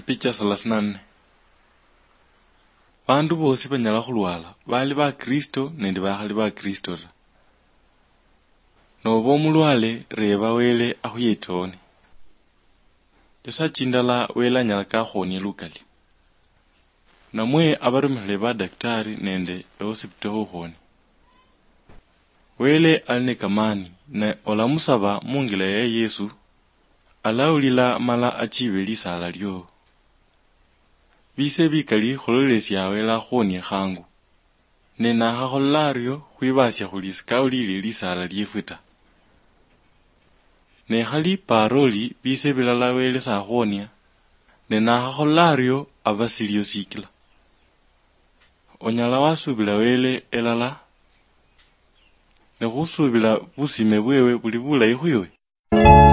Picha 34. Bandu bosi banyala khulwala bali ba Kristo nende bakhali ba Kristo ta. Noba omulwale reba wele akhuyetone. Esa chindala wele anyala kakhonya lukali. Namwe abarumikhile ba daktari nende hospital khukhoni. Wele aline kamani na olamusaba mungila ya Yesu alawulila mala achibe lisala lyo. Bise bikali khulolesya wele akhonie khangu. Nena khakholaryo khwibasya khulisa kawulile lisala lyefwe. Nekhali paroli bise bilala wele sakhonia nena khakholaryo abasilyo sikila. Onyala wasubila wele elala nekhusubila busime bwewe buli bulayi khuywe.